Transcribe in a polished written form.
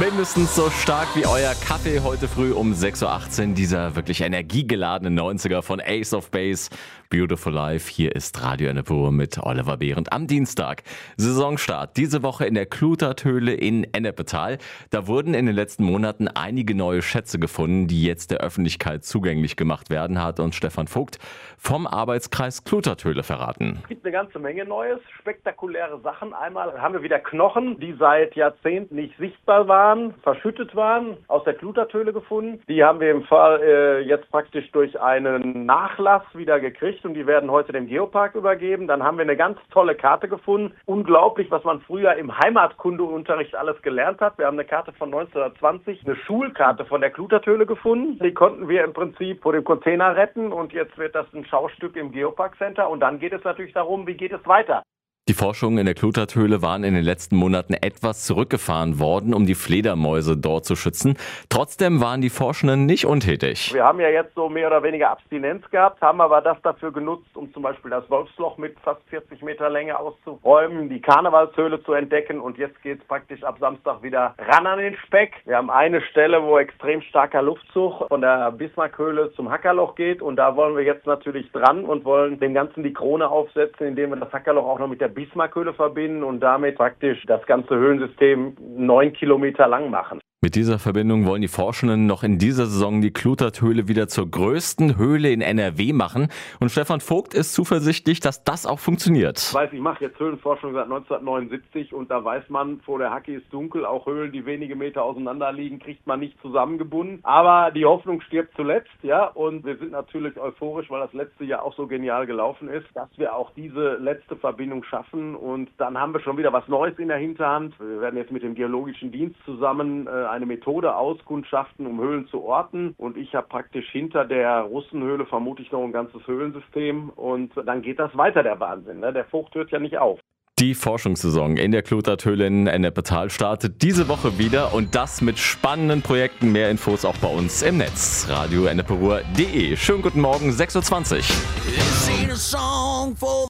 mindestens so stark wie euer Kaffee heute früh um 6.18 Uhr. Dieser wirklich energiegeladene 90er von Ace of Base. Beautiful Life. Hier ist Radio Ennepe mit Oliver Behrendt am Dienstag. Saisonstart diese Woche in der Klutertöhle in Ennepetal. Da wurden in den letzten Monaten einige neue Schätze gefunden, die jetzt der Öffentlichkeit zugänglich gemacht werden, hat uns Stefan Vogt vom Arbeitskreis Klutertöhle verraten. Es gibt eine ganze Menge Neues, spektakuläre Sachen. Einmal haben wir wieder Knochen, die seit Jahrzehnten nicht sichtbar waren, verschüttet waren, aus der Klutertöhle gefunden. Die haben wir im Fall jetzt praktisch durch einen Nachlass wieder gekriegt und die werden heute dem Geopark übergeben. Dann haben wir eine ganz tolle Karte gefunden. Unglaublich, was man früher im Heimatkundeunterricht alles gelernt hat. Wir haben eine Karte von 1920, eine Schulkarte von der Klutertöhle gefunden. Die konnten wir im Prinzip vor dem Container retten und jetzt wird das ein Schaustück im Geopark Center und dann geht es natürlich darum, wie geht es weiter. Die Forschungen in der Klutertöhle waren in den letzten Monaten etwas zurückgefahren worden, um die Fledermäuse dort zu schützen. Trotzdem waren die Forschenden nicht untätig. Wir haben ja jetzt so mehr oder weniger Abstinenz gehabt, haben aber das dafür genutzt, um zum Beispiel das Wolfsloch mit fast 40 Meter Länge auszuräumen, die Karnevalshöhle zu entdecken und jetzt geht es praktisch ab Samstag wieder ran an den Speck. Wir haben eine Stelle, wo extrem starker Luftzug von der Bismarckhöhle zum Hackerloch geht und da wollen wir jetzt natürlich dran und wollen dem Ganzen die Krone aufsetzen, indem wir das Hackerloch auch noch mit der Bismarckhöhle verbinden und damit praktisch das ganze Höhlensystem 9 Kilometer lang machen. Mit dieser Verbindung wollen die Forschenden noch in dieser Saison die Klutertöhle wieder zur größten Höhle in NRW machen. Und Stefan Vogt ist zuversichtlich, dass das auch funktioniert. Ich mache jetzt Höhlenforschung seit 1979 und da weiß man, vor der Hacke ist dunkel. Auch Höhlen, die wenige Meter auseinander liegen, kriegt man nicht zusammengebunden. Aber die Hoffnung stirbt zuletzt, ja. Und wir sind natürlich euphorisch, weil das letzte Jahr auch so genial gelaufen ist, dass wir auch diese letzte Verbindung schaffen. Und dann haben wir schon wieder was Neues in der Hinterhand. Wir werden jetzt mit dem Geologischen Dienst zusammen eine Methode auskundschaften, um Höhlen zu orten. Und ich habe praktisch hinter der Russenhöhle vermutlich noch ein ganzes Höhlensystem. Und dann geht das weiter, der Wahnsinn. Ne? Der Vogt hört ja nicht auf. Die Forschungssaison in der Klutertöhle in Ennepetal startet diese Woche wieder und das mit spannenden Projekten. Mehr Infos auch bei uns im Netz. radioennepe.de. Schönen guten Morgen, 6.20 Uhr.